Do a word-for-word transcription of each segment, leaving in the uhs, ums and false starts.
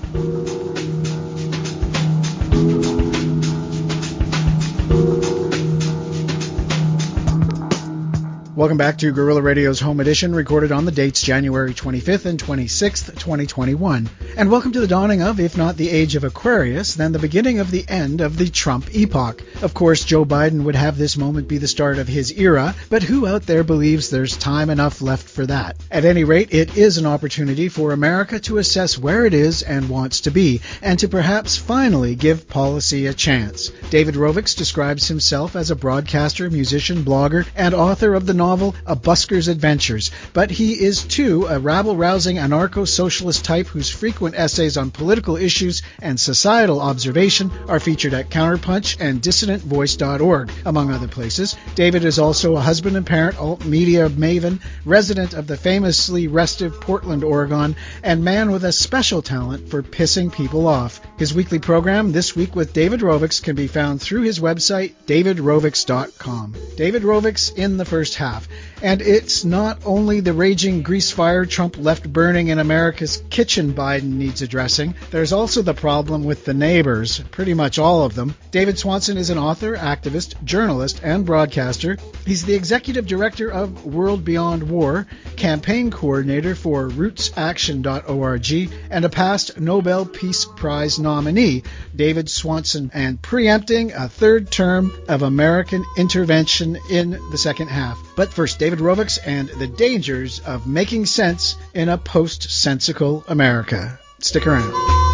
Welcome back to Guerrilla Radio's Home Edition, recorded on the dates January twenty-fifth and twenty-sixth, twenty twenty-one. And welcome to the dawning of, if not the age of Aquarius, then the beginning of the end of the Trump epoch. Of course, Joe Biden would have this moment be the start of his era, but who out there believes there's time enough left for that? At any rate, it is an opportunity for America to assess where it is and wants to be, and to perhaps finally give policy a chance. David Rovics describes himself as a broadcaster, musician, blogger, and author of the novel A Busker's Adventures, but he is too a rabble-rousing anarcho-socialist type whose frequent essays on political issues and societal observation are featured at Counterpunch and dissident voice dot org, among other places. David is also a husband and parent, alt-media maven, resident of the famously restive Portland, Oregon, and man with a special talent for pissing people off. His weekly program, This Week with David Rovics, can be found through his website, david rovics dot com. David Rovics in the first half. And it's not only the raging grease fire Trump left burning in America's kitchen Biden needs addressing. There's also the problem with the neighbors, pretty much all of them. David Swanson is an author, activist, journalist, and broadcaster. He's the executive director of World Beyond War, campaign coordinator for roots action dot org, and a past Nobel Peace Prize nominee. David Swanson, and preempting a third term of American intervention in the second half. But first, David Rovics and the dangers of making sense in a post-sensical America. Stick around.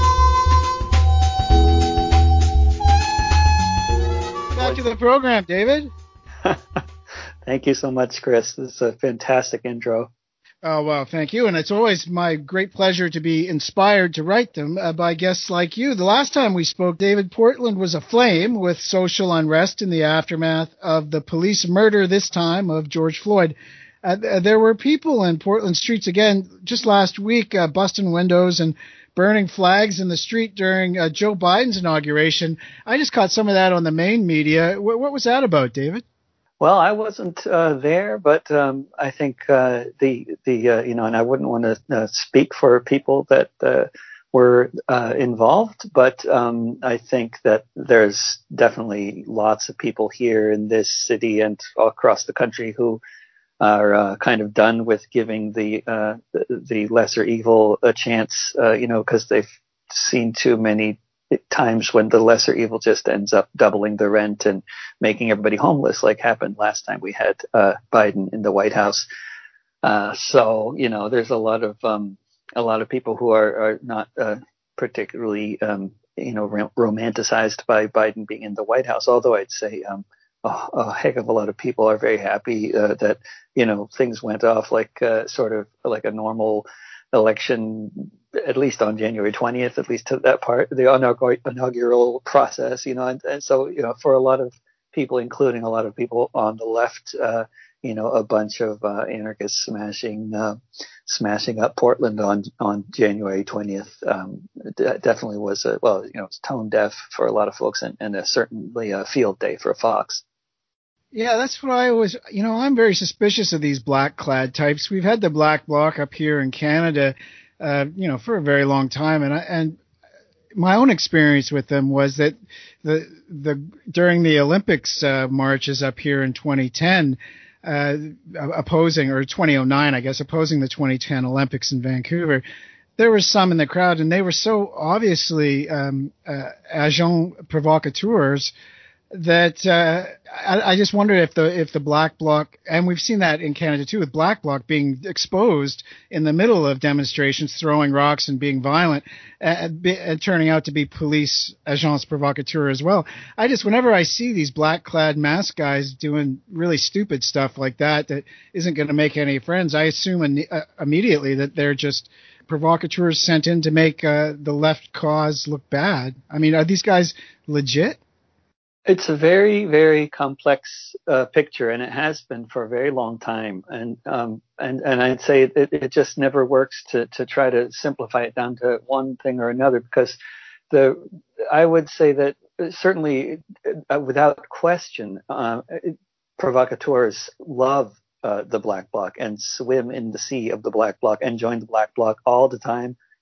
Back to the program, David. Thank you so much, Chris. This is a fantastic intro. Oh, well, thank you. And it's always my great pleasure to be inspired to write them uh, by guests like you. The last time we spoke, David, Portland was aflame with social unrest in the aftermath of the police murder, this time of George Floyd. Uh, there were people in Portland streets again just last week uh, busting windows and burning flags in the street during uh, Joe Biden's inauguration. I just caught some of that on the main media. W- what was that about, David? Well, I wasn't uh, there, but um, I think uh, the the uh, you know, and I wouldn't want to uh, speak for people that uh, were uh, involved, but um, I think that there's definitely lots of people here in this city and all across the country who are uh, kind of done with giving the uh, the, the lesser evil a chance, uh, you know, because they've seen too many times when the lesser evil just ends up doubling the rent and making everybody homeless, like happened last time we had uh, Biden in the White House. Uh, so, you know, there's a lot of um, a lot of people who are, are not uh, particularly, um, you know, rom- romanticized by Biden being in the White House. Although I'd say um, a, a heck of a lot of people are very happy uh, that, you know, things went off like uh, sort of like a normal election, at least on January twentieth, at least to that part, the inaugural process, you know, and, and so, you know, for a lot of people, including a lot of people on the left, uh, you know, a bunch of uh, anarchists smashing, uh, smashing up Portland on, on January twentieth, um, d- definitely was a, well, you know, it's tone deaf for a lot of folks, and, and a, certainly a field day for Fox. Yeah, that's what I always, you know, I'm very suspicious of these black-clad types. We've had the Black Bloc up here in Canada, uh, you know, for a very long time, and I, and my own experience with them was that the the during the Olympics uh, marches up here in twenty ten, uh, opposing, or twenty oh nine, I guess, opposing the twenty ten Olympics in Vancouver, there was some in the crowd, and they were so obviously um, uh, agents provocateurs that uh, I, I just wondered if the if the Black Bloc, and we've seen that in Canada too, with Black Bloc being exposed in the middle of demonstrations, throwing rocks and being violent, and, be, and turning out to be police agents provocateurs as well. I just, whenever I see these black-clad masked guys doing really stupid stuff like that, that isn't going to make any friends, I assume in, uh, immediately that they're just provocateurs sent in to make uh, the left cause look bad. I mean, are these guys legit? It's a very, very complex uh, picture, and it has been for a very long time. And um, and and I'd say it, it just never works to to try to simplify it down to one thing or another, because the I would say that certainly, uh, without question, uh, provocateurs love uh, the Black Bloc and swim in the sea of the Black Bloc and join the Black Bloc all the time,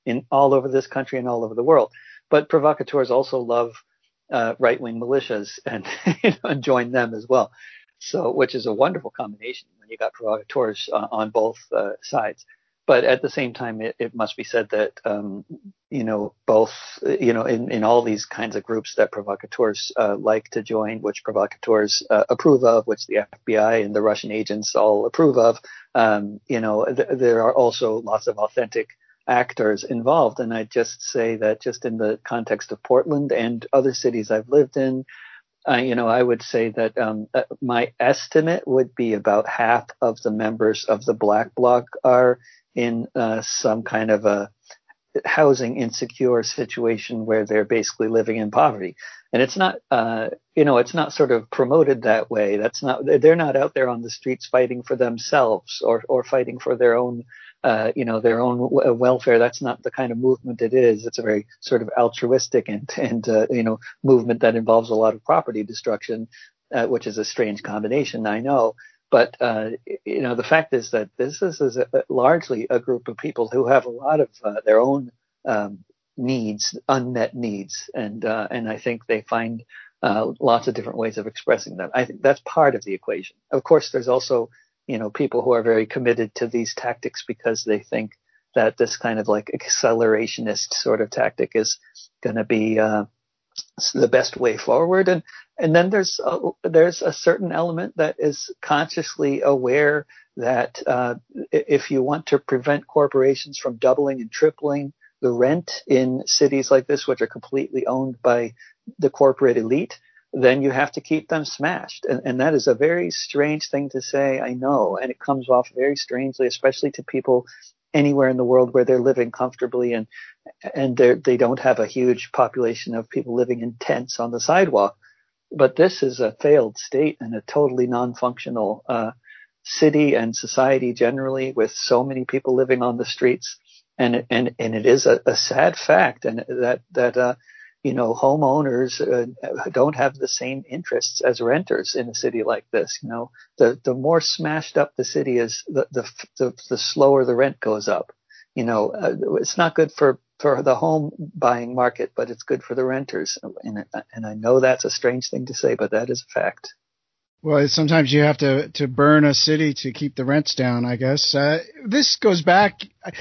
in all over this country and all over the world. But provocateurs also love uh, right-wing militias and, you know, and join them as well. So, which is a wonderful combination when you got provocateurs uh, on both uh, sides. But at the same time, it, it must be said that, um, you know, both, you know, in, in all these kinds of groups that provocateurs uh, like to join, which provocateurs uh, approve of, which the F B I and the Russian agents all approve of, um, you know, th- there are also lots of authentic actors involved. And I just say that just in the context of Portland and other cities I've lived in, Uh, you know, I would say that um, uh, my estimate would be about half of the members of the Black Bloc are in uh, some kind of a housing insecure situation where they're basically living in poverty. And it's not, uh, you know, it's not sort of promoted that way. That's not, they're not out there on the streets fighting for themselves or, or fighting for their own, uh, you know, their own w- welfare. That's not the kind of movement it is. It's a very sort of altruistic and, and, uh, you know, movement that involves a lot of property destruction, uh, which is a strange combination, I know. But, uh, you know, the fact is that this is, is a, largely a group of people who have a lot of uh, their own um, needs, unmet needs. And, uh, and I think they find uh, lots of different ways of expressing them. I think that's part of the equation. Of course, there's also, you know, people who are very committed to these tactics because they think that this kind of like accelerationist sort of tactic is going to be uh, the best way forward. And and then there's a, there's a certain element that is consciously aware that uh, if you want to prevent corporations from doubling and tripling the rent in cities like this, which are completely owned by the corporate elite, then you have to keep them smashed. And, and that is a very strange thing to say, I know, and it comes off very strangely, especially to people anywhere in the world where they're living comfortably and and they don't have a huge population of people living in tents on the sidewalk. But this is a failed state and a totally non-functional uh, city and society generally, with so many people living on the streets. And and and it is a, a sad fact, and that that uh, you know, homeowners uh, don't have the same interests as renters in a city like this. You know, the the more smashed up the city is, the the the, the slower the rent goes up. You know, uh, it's not good for for the home buying market, but it's good for the renters. And, and I know that's a strange thing to say, but that is a fact. Well, sometimes you have to, to burn a city to keep the rents down, I guess. Uh, this goes back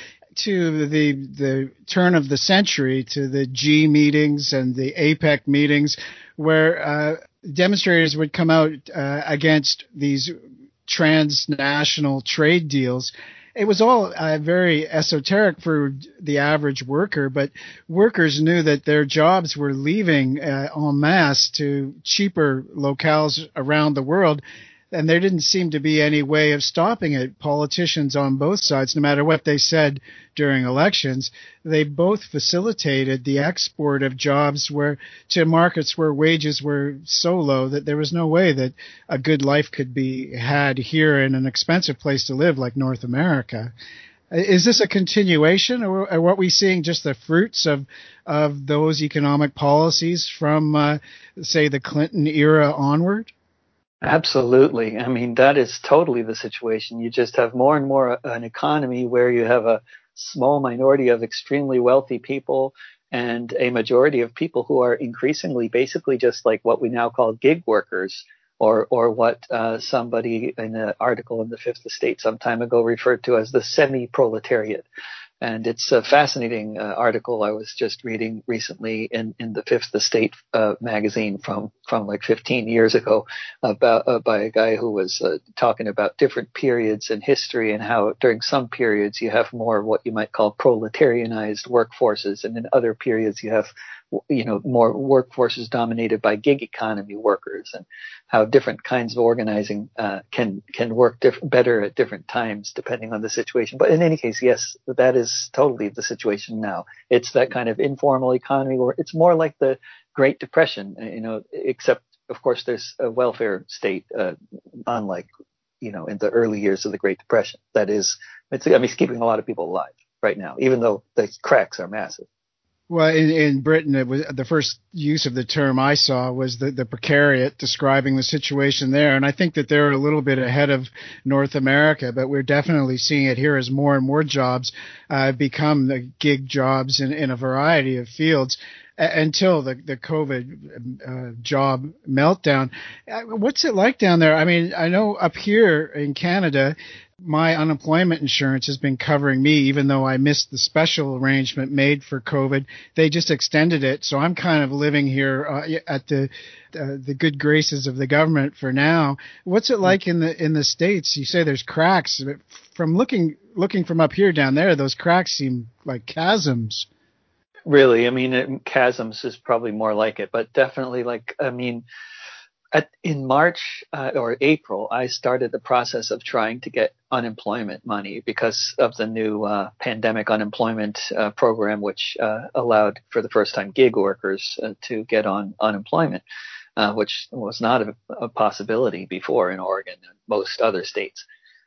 to the the turn of the century, to the G meetings and the APEC meetings, where uh, demonstrators would come out uh, against these transnational trade deals. It was all uh, very esoteric for the average worker, but workers knew that their jobs were leaving uh, en masse to cheaper locales around the world, and there didn't seem to be any way of stopping it. Politicians on both sides, no matter what they said during elections, they both facilitated the export of jobs where to markets where wages were so low that there was no way that a good life could be had here in an expensive place to live like North America. Is this a continuation, or are what we seeing just the fruits of of those economic policies from, uh, say, the Clinton era onward? Absolutely. I mean, that is totally the situation. You just have more and more an economy where you have a small minority of extremely wealthy people and a majority of people who are increasingly basically just like what we now call gig workers, or or what uh, somebody in an article in the Fifth Estate some time ago referred to as the semi-proletariat. And it's a fascinating uh, article I was just reading recently in, in the Fifth Estate uh, magazine from, from like fifteen years ago, about uh, by a guy who was uh, talking about different periods in history and how during some periods you have more what you might call proletarianized workforces, and in other periods you have, you know, more workforces dominated by gig economy workers, and how different kinds of organizing uh, can can work diff- better at different times depending on the situation. But in any case, yes, that is totally the situation now. It's that kind of informal economy where it's more like the Great Depression, you know, except of course there's a welfare state, uh, unlike, you know, in the early years of the Great Depression. That is, it's, I mean, it's keeping a lot of people alive right now, even though the cracks are massive. Well, in, in Britain, it was the first use of the term I saw was the, the precariat, describing the situation there. And I think that they're a little bit ahead of North America, but we're definitely seeing it here as more and more jobs uh, become the gig jobs in, in a variety of fields uh, until the, the COVID uh, job meltdown. Uh, what's it like down there? I mean, I know up here in Canada, my unemployment insurance has been covering me, even though I missed the special arrangement made for COVID. They just extended it, so I'm kind of living here uh, at the uh, the good graces of the government for now. What's it like in the in the States? You say there's cracks. From looking looking from up here down there, those cracks seem like chasms. Really, I mean, it, chasms is probably more like it, but definitely like, I mean, At, in March uh, or April, I started the process of trying to get unemployment money because of the new uh, pandemic unemployment uh, program, which uh, allowed for the first time gig workers uh, to get on unemployment, uh, which was not a, a possibility before in Oregon and most other states.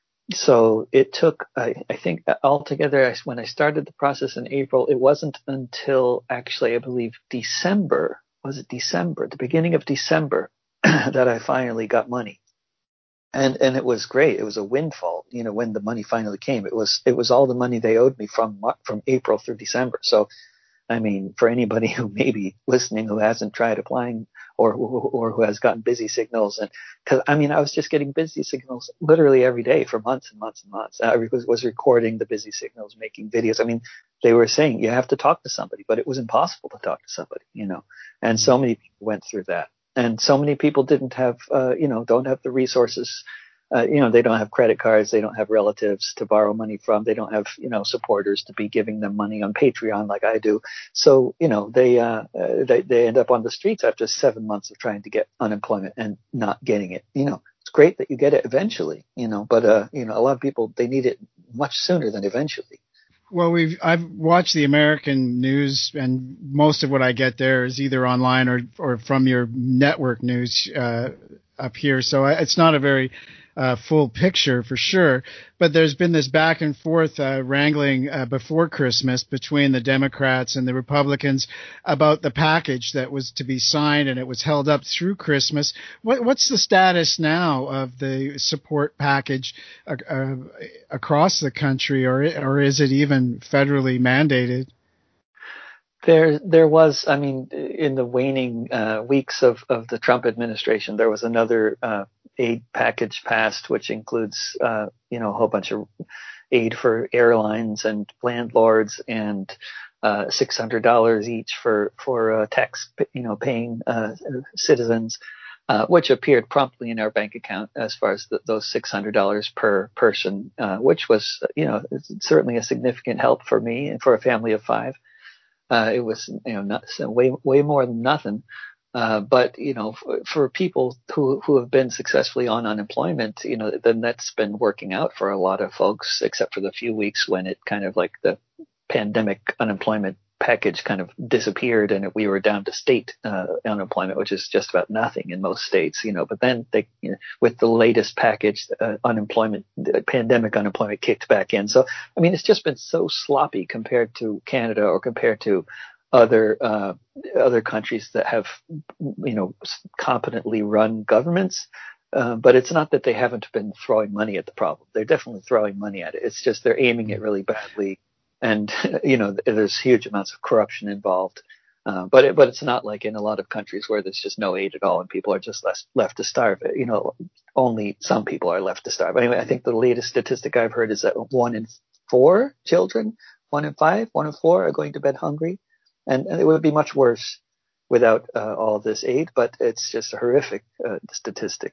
So it took, I, I think altogether, when I started the process in April, it wasn't until actually, I believe, December, was it December, the beginning of December, that I finally got money. And, and it was great. It was a windfall, you know, when the money finally came. It was, it was all the money they owed me from, from April through December. So, I mean, for anybody who may be listening who hasn't tried applying or, or who has gotten busy signals, and cause I mean, I was just getting busy signals literally every day for months and months and months. I was, was recording the busy signals, making videos. I mean, they were saying you have to talk to somebody, but it was impossible to talk to somebody, you know, and so many people went through that. And so many people didn't have, uh, you know, don't have the resources. Uh, you know, they don't have credit cards. They don't have relatives to borrow money from. They don't have, you know, supporters to be giving them money on Patreon like I do. So, you know, they, uh, they, they end up on the streets after seven months of trying to get unemployment and not getting it. You know, it's great that you get it eventually, you know, but, uh, you know, a lot of people, they need it much sooner than eventually. Well, we've I've watched the American news, and most of what I get there is either online or or from your network news uh, up here. So I, it's not a very uh, full picture for sure. But there's been this back and forth uh, wrangling uh, before Christmas between the Democrats and the Republicans about the package that was to be signed, and it was held up through Christmas. What, what's the status now of the support package uh, uh, across the country, or or is it even federally mandated? There, there was, I mean, in the waning uh, weeks of, of the Trump administration, there was another uh, aid package passed, which includes, uh, you know, a whole bunch of aid for airlines and landlords, and uh, six hundred dollars each for for uh, tax, you know, paying uh, citizens, uh, which appeared promptly in our bank account as far as the, those six hundred dollars per person, uh, which was, you know, certainly a significant help for me and for a family of five. Uh, it was, you know, not, so way, way more than nothing. Uh, but, you know, for, for people who, who have been successfully on unemployment, you know, then that's been working out for a lot of folks, except for the few weeks when it kind of like the pandemic unemployment package kind of disappeared and we were down to state uh, unemployment, which is just about nothing in most states, you know, but then they, you know, with the latest package, uh, unemployment, uh, pandemic unemployment kicked back in. So, I mean, it's just been so sloppy compared to Canada or compared to other, uh, other countries that have, you know, competently run governments. Uh, but it's not that they haven't been throwing money at the problem. They're definitely throwing money at it. It's just they're aiming it really badly. And, you know, there's huge amounts of corruption involved. Uh, but it, but it's not like in a lot of countries where there's just no aid at all and people are just less, left to starve. You know, only some people are left to starve. Anyway, I think the latest statistic I've heard is that one in four children, one in five, one in four are going to bed hungry. And, and it would be much worse without uh, all this aid, but it's just a horrific uh, statistic.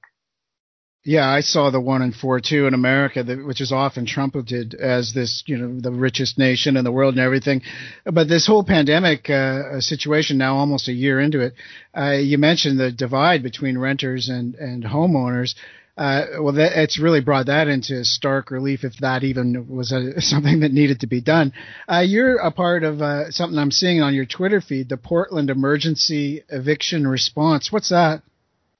Yeah, I saw the one in four too in America, that, which is often trumpeted as this, you know, the richest nation in the world and everything. But this whole pandemic uh, situation now, almost a year into it, uh, you mentioned the divide between renters and, and homeowners. Uh, well, that, it's really brought that into stark relief, if that even was a, something that needed to be done. Uh, you're a part of uh, something I'm seeing on your Twitter feed, the Portland Emergency Eviction Response. What's that?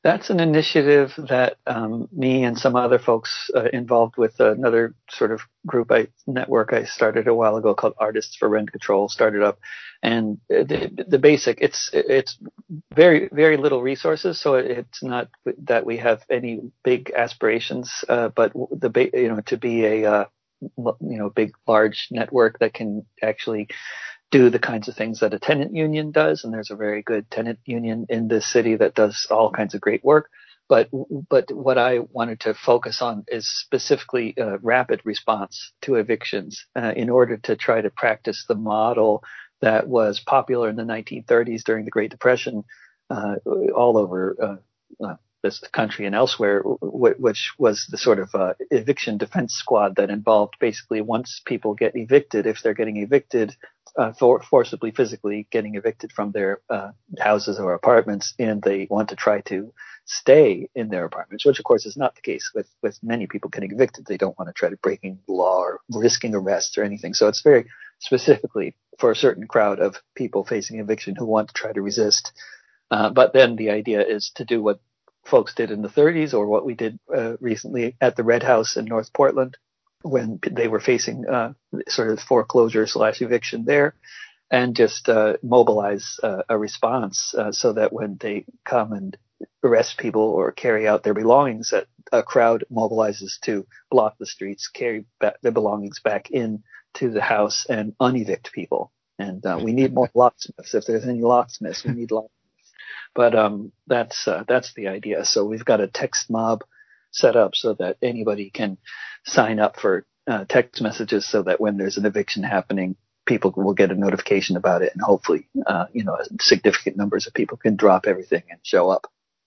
That's an initiative that um, me and some other folks uh, involved with another sort of group I network I started a while ago called Artists for Rent Control started up, and the, the basic it's it's very very little resources, so it's not that we have any big aspirations, uh, but the you know to be a uh, you know big large network that can actually do the kinds of things that a tenant union does, and there's a very good tenant union in this city that does all kinds of great work. But but what I wanted to focus on is specifically uh, rapid response to evictions uh, in order to try to practice the model that was popular in the nineteen thirties during the Great Depression uh, all over uh, uh, this country and elsewhere, w- which was the sort of uh, eviction defense squad that involved basically once people get evicted, if they're getting evicted, uh, for, forcibly, physically getting evicted from their uh, houses or apartments, and they want to try to stay in their apartments, which of course is not the case with, with many people getting evicted. They don't want to try to breaking the law or risking arrest or anything. So it's very specifically for a certain crowd of people facing eviction who want to try to resist. Uh, but then the idea is to do what folks did in the thirties, or what we did uh, recently at the Red House in North Portland when they were facing uh, sort of foreclosure slash eviction there, and just uh, mobilize uh, a response uh, so that when they come and arrest people or carry out their belongings, that a crowd mobilizes to block the streets, carry back their belongings back in to the house, and unevict people. And uh, we need more locksmiths. If there's any locksmiths, we need locksmiths. But um, that's uh, that's the idea. So we've got a text mob set up so that anybody can sign up for uh, text messages, so that when there's an eviction happening, people will get a notification about it, and hopefully, uh, you know, significant numbers of people can drop everything and show up.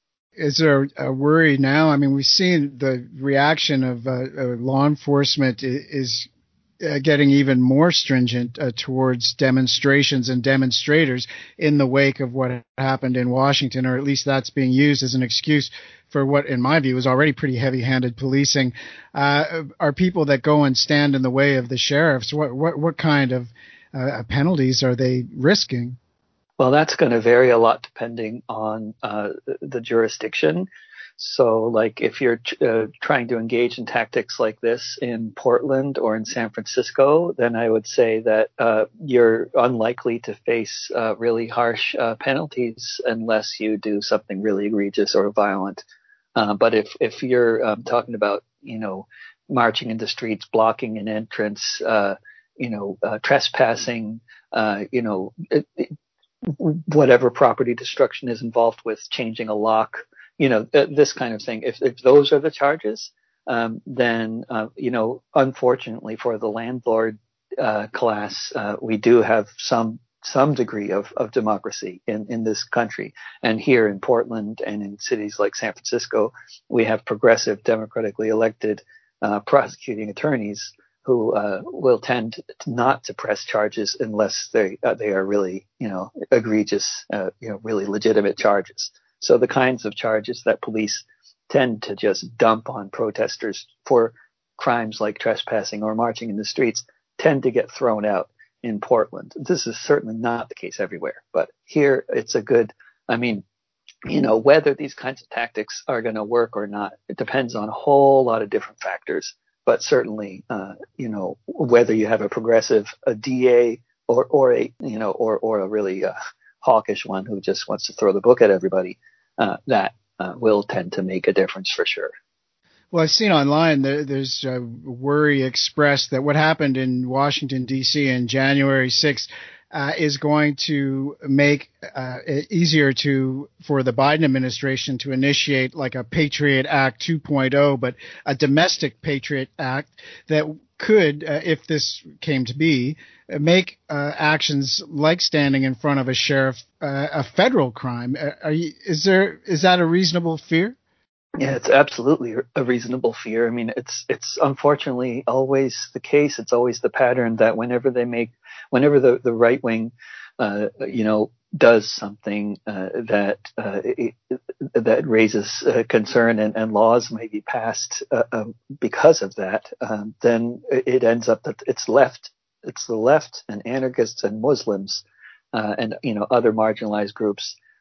Is there a worry now? I mean, we've seen the reaction of uh, uh, law enforcement is uh, getting even more stringent uh, towards demonstrations and demonstrators in the wake of what happened in Washington, or at least that's being used as an excuse for what, in my view, is already pretty heavy-handed policing. Uh, are people that go and stand in the way of the sheriffs, what what, what kind of uh, penalties are they risking? Well, that's going to vary a lot depending on uh, the jurisdiction. So, like, if you're uh, trying to engage in tactics like this in Portland or in San Francisco, then I would say that uh, you're unlikely to face uh, really harsh uh, penalties unless you do something really egregious or violent. Uh, but if if you're um, talking about, you know, marching in the streets, blocking an entrance, uh, you know, uh, trespassing, uh, you know, it, it, whatever property destruction is involved with, changing a lock, you know, th- this kind of thing. If, if those are the charges, um, then, uh, you know, unfortunately for the landlord uh, class, uh, we do have some some degree of, of democracy in, in this country. And here in Portland and in cities like San Francisco, we have progressive, democratically elected uh, prosecuting attorneys who uh, will tend to not to press charges unless they uh, they are really, you know, egregious, uh, you know, really legitimate charges. So the kinds of charges that police tend to just dump on protesters for crimes like trespassing or marching in the streets tend to get thrown out in Portland. This is certainly not the case everywhere, but here it's a good, I mean, you know, whether these kinds of tactics are going to work or not, it depends on a whole lot of different factors. But certainly, uh, you know, whether you have a progressive, a D A, or or a, you know, or or a really uh, hawkish one who just wants to throw the book at everybody, uh, that uh, will tend to make a difference for sure. Well, I've seen online there, there's a worry expressed that what happened in Washington, D C on January sixth uh, is going to make uh, it easier to for the Biden administration to initiate like a Patriot Act two point oh, but a domestic Patriot Act that could, uh, if this came to be, make uh, actions like standing in front of a sheriff uh, a federal crime. Are you, is there is that a reasonable fear? Yeah, it's absolutely a reasonable fear. I mean, it's it's unfortunately always the case. It's always the pattern that whenever they make, whenever the, the right wing, uh, you know, does something uh, that uh, it, that raises uh, concern and, and laws may be passed uh, um, because of that, um, then it ends up that it's left, it's the left and anarchists and Muslims uh, and you know other marginalized groups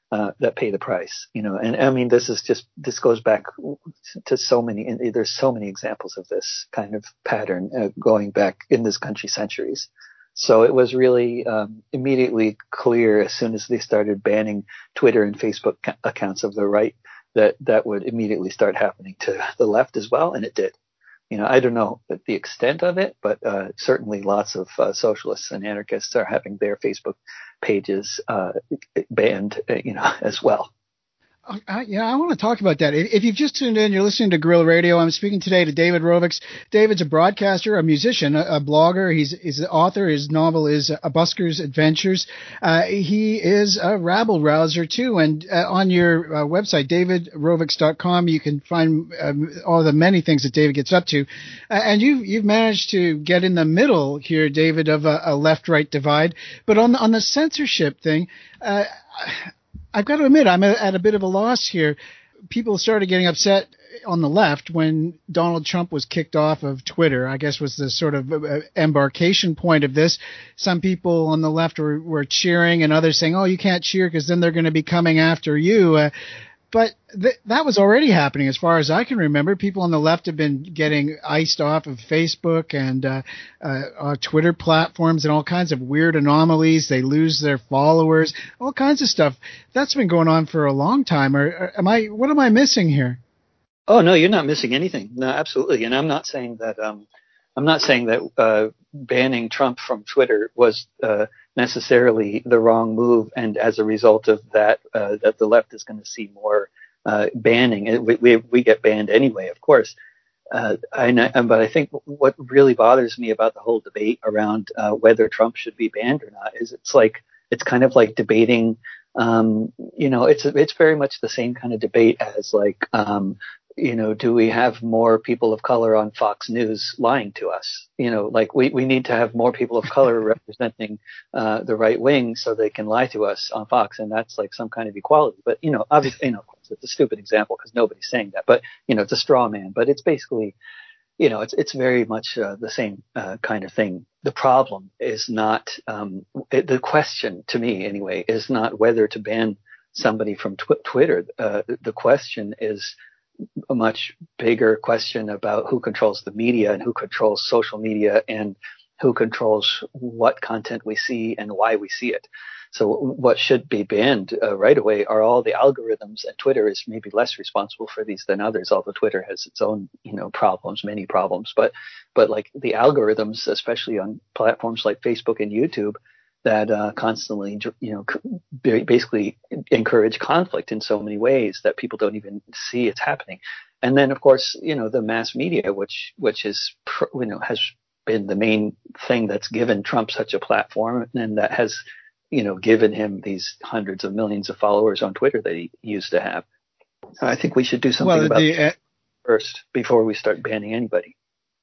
uh, that pay the price. You know, and I mean, this is just this goes back to so many. And there's so many examples of this kind of pattern uh, going back in this country centuries. So it was really um, immediately clear as soon as they started banning Twitter and Facebook ca- accounts of the right that that would immediately start happening to the left as well, and it did. You know, I don't know the extent of it, but uh, certainly lots of uh, socialists and anarchists are having their Facebook pages uh, banned, uh, you know, as well. Uh, yeah, I want to talk about that. If you've just tuned in, you're listening to Guerrilla Radio. I'm speaking today to David Rovics. David's a broadcaster, a musician, a, a blogger. He's, he's an author. His novel is A Busker's Adventures. Uh, he is a rabble rouser, too. And uh, on your uh, website, david rovics dot com, you can find um, all the many things that David gets up to. Uh, and you've, you've managed to get in the middle here, David, of a, a left-right divide. But on, on the censorship thing, uh, I've got to admit, I'm at a bit of a loss here. People started getting upset on the left when Donald Trump was kicked off of Twitter, I guess was the sort of embarkation point of this. Some people on the left were, were cheering and others saying, oh, you can't cheer because then they're going to be coming after you. Uh, But th- that was already happening as far as I can remember. People on the left have been getting iced off of Facebook and uh, uh, uh, Twitter platforms and all kinds of weird anomalies. They lose their followers, all kinds of stuff. That's been going on for a long time. Or, or am I? What am I missing here? Oh, no, you're not missing anything. No, absolutely. And I'm not saying that. Um, I'm not saying that uh, banning Trump from Twitter was uh, necessarily the wrong move, and as a result of that, uh, that the left is going to see more uh, banning. It, we, we we get banned anyway, of course. Uh, I, but I think what really bothers me about the whole debate around uh, whether Trump should be banned or not is it's like it's kind of like debating. Um, you know, it's it's very much the same kind of debate as like. Um, you know, do we have more people of color on Fox News lying to us? You know, like we, we need to have more people of color representing uh, the right wing so they can lie to us on Fox. And that's like some kind of equality. But, you know, obviously, you know, of course, it's a stupid example because nobody's saying that. But, you know, it's a straw man. But it's basically, you know, it's it's very much uh, the same uh, kind of thing. The problem is not um, it, the question to me anyway is not whether to ban somebody from tw- Twitter. Uh, the question is a much bigger question about who controls the media and who controls social media and who controls what content we see and why we see it. So what should be banned uh, right away are all the algorithms, and Twitter is maybe less responsible for these than others, although Twitter has its own, you know, problems, many problems. But, but like the algorithms, especially on platforms like Facebook and YouTube, that uh, constantly, you know, basically encourage conflict in so many ways that people don't even see it's happening. And then, of course, you know, the mass media, which which is, you know, has been the main thing that's given Trump such a platform, and that has, you know, given him these hundreds of millions of followers on Twitter that he used to have. I think we should do something well, about the, uh, first before we start banning anybody.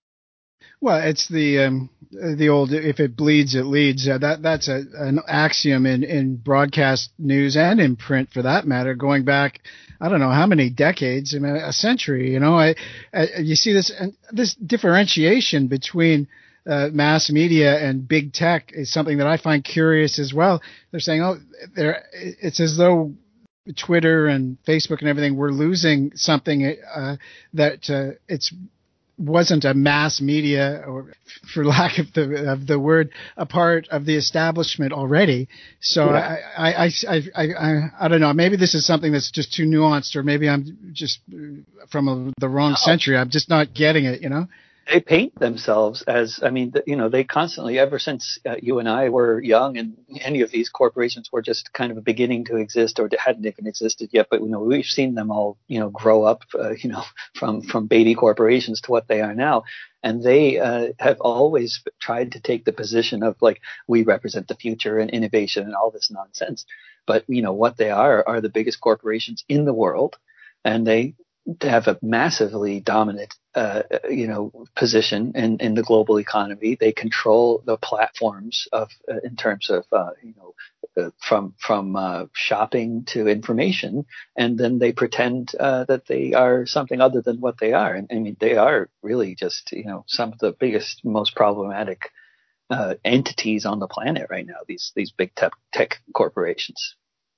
Well, it's the um, the old "if it bleeds, it leads." Uh, that that's a, an axiom in, in broadcast news and in print, for that matter, going back I don't know how many decades, I mean, a century. You know, I, I you see this this differentiation between uh, mass media and big tech is something that I find curious as well. They're saying, oh, they're, it's as though Twitter and Facebook and everything we're losing something uh, that uh, it's. wasn't a mass media, or for lack of the of the word, a part of the establishment already. So yeah. I, I, I, I, I, I don't know. Maybe this is something that's just too nuanced, or maybe I'm just from a, the wrong no. century. I'm just not getting it, you know? They paint themselves as, I mean, you know, they constantly, ever since uh, you and I were young, and any of these corporations were just kind of beginning to exist or hadn't even existed yet. But, you know, we've seen them all, you know, grow up, uh, you know, from, from baby corporations to what they are now. And they uh, have always tried to take the position of like, we represent the future and innovation and all this nonsense. But, you know, what they are are the biggest corporations in the world. And they have a massively dominant, uh, you know, position in, in the global economy. They control the platforms of, uh, in terms of, uh, you know, uh, from from uh, shopping to information, and then they pretend uh, that they are something other than what they are. And I mean, they are really just, you know, some of the biggest, most problematic uh, entities on the planet right now. These these big tech tech corporations.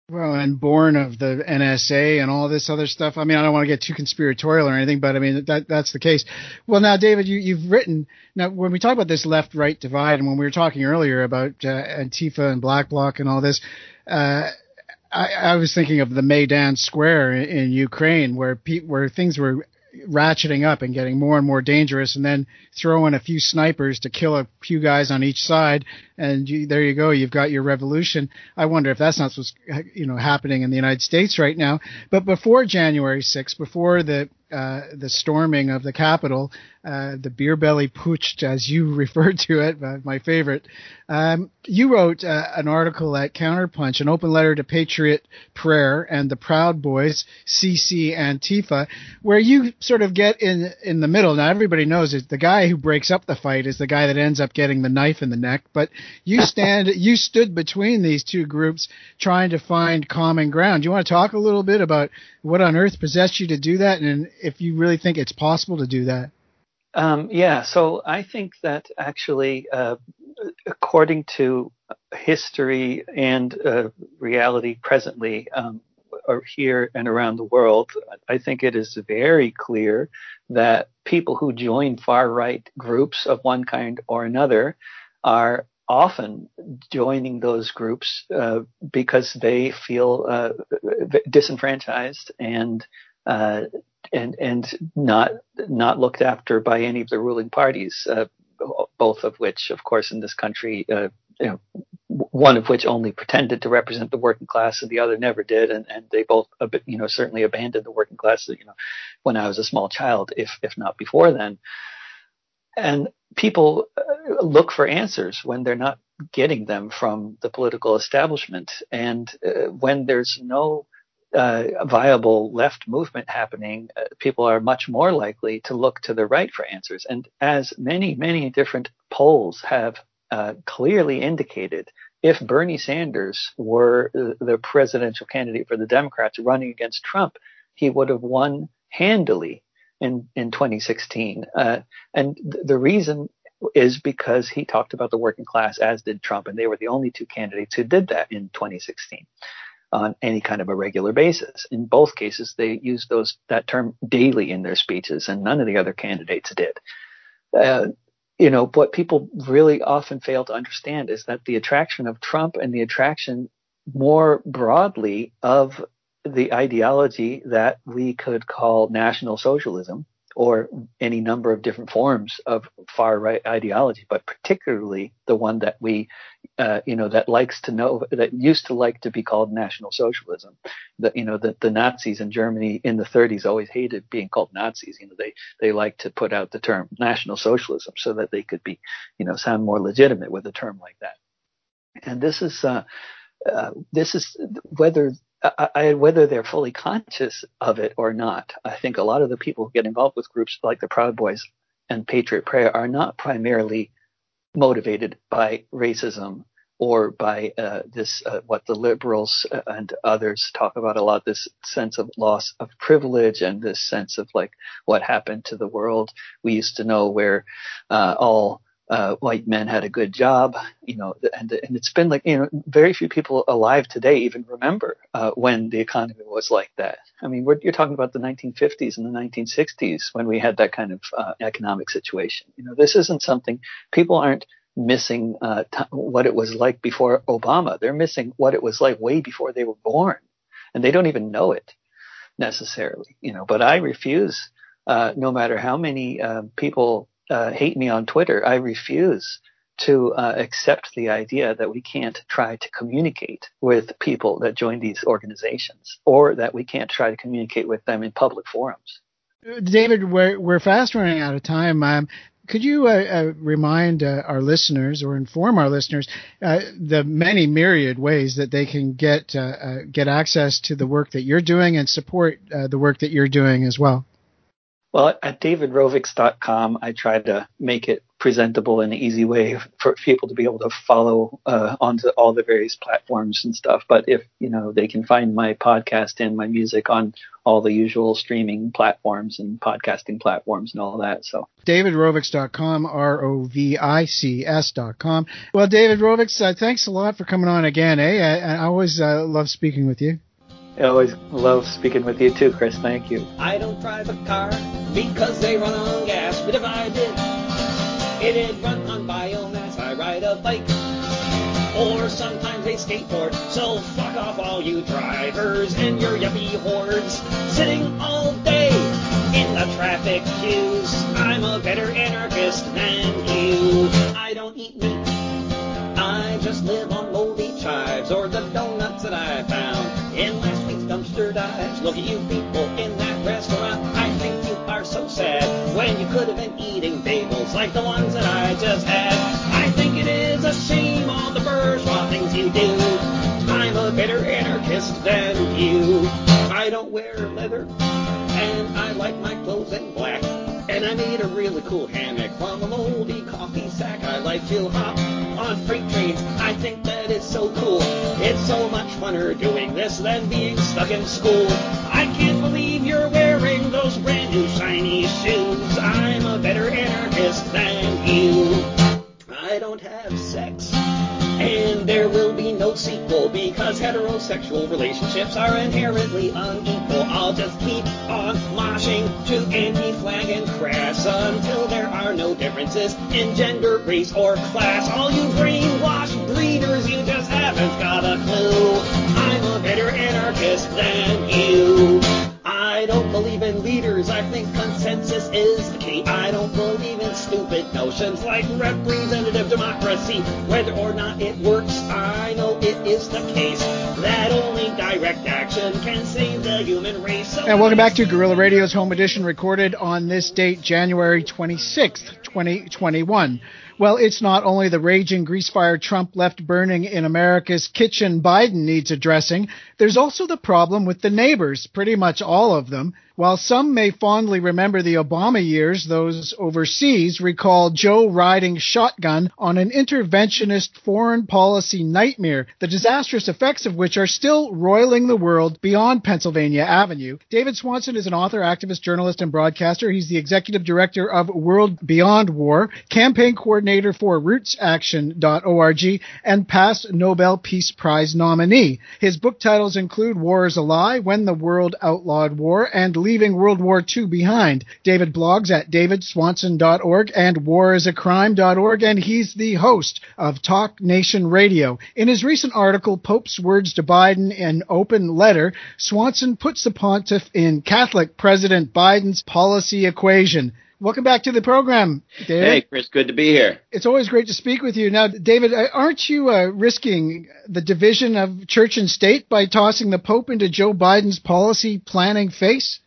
Well, and born of the N S A and all this other stuff. I mean, I don't want to get too conspiratorial or anything, but I mean, that that's the case. Well, now, David, you, you've written, now when we talk about this left-right divide, and when we were talking earlier about uh, Antifa and Black Bloc and all this, uh, I, I was thinking of the Maidan Square in, in Ukraine, where pe- where things were ratcheting up and getting more and more dangerous, and then throw in a few snipers to kill a few guys on each side, and you, there you go, you've got your revolution. I wonder if that's not what's, you know, happening in the United States right now. But before January sixth, before the uh, the storming of the Capitol, uh, the beer belly putsch, as you referred to it, uh, my favorite, um, you wrote uh, an article at Counterpunch, an open letter to Patriot Prayer and the Proud Boys, C C Antifa, where you sort of get in in the middle. Now, everybody knows it. The guy who breaks up the fight is the guy that ends up getting the knife in the neck. But you stand, you stood between these two groups trying to find common ground. Do you want to talk a little bit about what on earth possessed you to do that, and if you really think it's possible to do that? Um, yeah, so I think that actually, uh, according to history and uh, reality presently, um, or here and around the world, I think it is very clear that people who join far-right groups of one kind or another are often joining those groups uh, because they feel uh, disenfranchised and uh, and and not not looked after by any of the ruling parties, uh, both of which, of course, in this country, uh, you know, one of which only pretended to represent the working class and the other never did, and, and they both, you know, certainly abandoned the working class, you know, when I was a small child, if if not before then. And people look for answers when they're not getting them from the political establishment, and uh, when there's no uh, viable left movement happening, uh, people are much more likely to look to the right for answers. And as many, many different polls have uh, clearly indicated, if Bernie Sanders were the presidential candidate for the Democrats running against Trump, he would have won handily in, in twenty sixteen. Uh, and th- the reason is because he talked about the working class, as did Trump, and they were the only two candidates who did that in twenty sixteen. On any kind of a regular basis. In both cases, they used those that term daily in their speeches, and none of the other candidates did. Uh, you know, what people really often fail to understand is that the attraction of Trump and the attraction more broadly of the ideology that we could call National Socialism, or any number of different forms of far right ideology, but particularly the one that we, uh, you know, that likes to know, that used to like to be called National Socialism. That, you know, the, the Nazis in Germany in the thirties always hated being called Nazis. You know, they, they liked to put out the term National Socialism so that they could be, you know, sound more legitimate with a term like that. And this is, uh, uh, this is whether I, I, whether they're fully conscious of it or not. I think a lot of the people who get involved with groups like the Proud Boys and Patriot Prayer are not primarily motivated by racism or by uh, this, uh, what the liberals and others talk about a lot, this sense of loss of privilege and this sense of like what happened to the world we used to know, where uh, all Uh, white men had a good job, you know, and and it's been like, you know, very few people alive today even remember uh, when the economy was like that. I mean, we're, you're talking about the nineteen fifties and the nineteen sixties when we had that kind of uh, economic situation. You know, this isn't something, people aren't missing uh, t- what it was like before Obama. They're missing what it was like way before they were born, and they don't even know it necessarily. You know, but I refuse, uh, no matter how many uh, people Uh, hate me on Twitter, I refuse to uh, accept the idea that we can't try to communicate with people that join these organizations, or that we can't try to communicate with them in public forums. David, we're, we're fast running out of time. Um, could you uh, uh, remind uh, our listeners, or inform our listeners, uh, the many myriad ways that they can get uh, uh, get access to the work that you're doing and support uh, the work that you're doing as well? Well, at david rovics dot com, I try to make it presentable and easy way for people to be able to follow uh, onto all the various platforms and stuff. But if, you know, they can find my podcast and my music on all the usual streaming platforms and podcasting platforms and all that. So david rovics dot com, R O V I C S dot com. Well, David Rovics, uh, thanks a lot for coming on again. Eh? I, I always uh, love speaking with you. I always love speaking with you too, Chris. Thank you. I don't drive a car because they run on gas, but if I did, it'd run on biomass. I ride a bike, or sometimes a skateboard. So fuck off all you drivers and your yuppie hordes, sitting all day in the traffic queues. I'm a better anarchist than you. I don't eat meat, I just live on moldy chives or the donuts that I found in last week's dumpster dives. Look at you people in that restaurant, I think you are so sad when you could have been eating bagels like the ones that I just had. I think it is a shame all the bourgeois things you do. I'm a better anarchist than you. I don't wear leather, and I like my clothes in black, and I made a really cool hammock from a moldy coffee sack. I like to hop on freight trains, I think that is so cool. It's so much funner doing this than being stuck in school. I can't believe you're wearing those brand new shiny shoes. I'm a better anarchist than you. I don't have sex, and there will be no sequel because heterosexual relationships are inherently unequal. I'll just keep on moshing to Anti-Flag and Crass until there are no differences in gender, race, or class. All you brainwashed breeders, you just haven't got a clue. I'm a better anarchist than you. I don't believe in leaders, I think consensus is the key. I don't believe in stupid notions like representative democracy. Whether or not it works, I know it is the case that only direct action can save the human race. So and welcome back to Guerrilla Radio's Home Edition, recorded on this date, January twenty-sixth, twenty twenty-one. Well, it's not only the raging grease-fire Trump left burning in America's kitchen Biden needs addressing. There's also the problem with the neighbors, pretty much all of them. While some may fondly remember the Obama years, those overseas recall Joe riding shotgun on an interventionist foreign policy nightmare, the disastrous effects of which are still roiling the world beyond Pennsylvania Avenue. David Swanson is an author, activist, journalist, and broadcaster. He's the executive director of World Beyond War, campaign coordinator for roots action dot org, and past Nobel Peace Prize nominee. His book titles include War is a Lie, When the World Outlawed War, and Leaving World War Two Behind. David blogs at david swanson dot org and war is a crime dot org, and he's the host of Talk Nation Radio. In his recent article, Pope's Words to Biden, an Open Letter, Swanson puts the pontiff in Catholic President Biden's policy equation. Welcome back to the program, David. Hey, Chris, good to be here. It's always great to speak with you. Now, David, aren't you uh, risking the division of church and state by tossing the Pope into Joe Biden's policy planning face?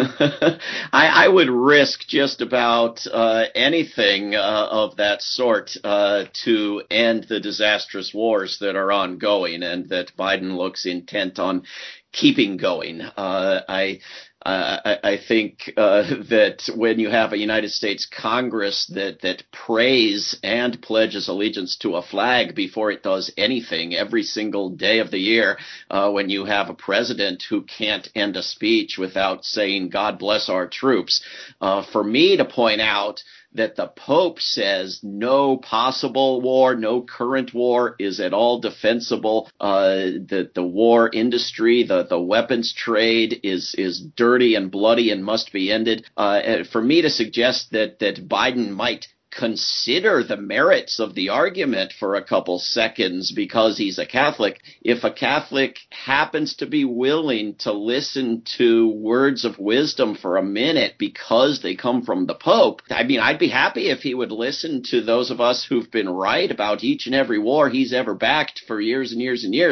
I, I would risk just about uh, anything uh, of that sort uh, to end the disastrous wars that are ongoing and that Biden looks intent on keeping going. Uh, I Uh, I, I think uh, that when you have a United States Congress that, that prays and pledges allegiance to a flag before it does anything every single day of the year, uh, when you have a president who can't end a speech without saying, God bless our troops, uh, for me to point out that the Pope says no possible war, no current war is at all defensible. Uh, the, the war industry, the, the weapons trade is, is dirty and bloody and must be ended. Uh, for me to suggest that, that Biden might consider the merits of the argument for a couple seconds because he's a Catholic. If a Catholic happens to be willing to listen to words of wisdom for a minute because they come from the Pope, I mean, I'd be happy if he would listen to those of us who've been right about each and every war he's ever backed for years and years and years.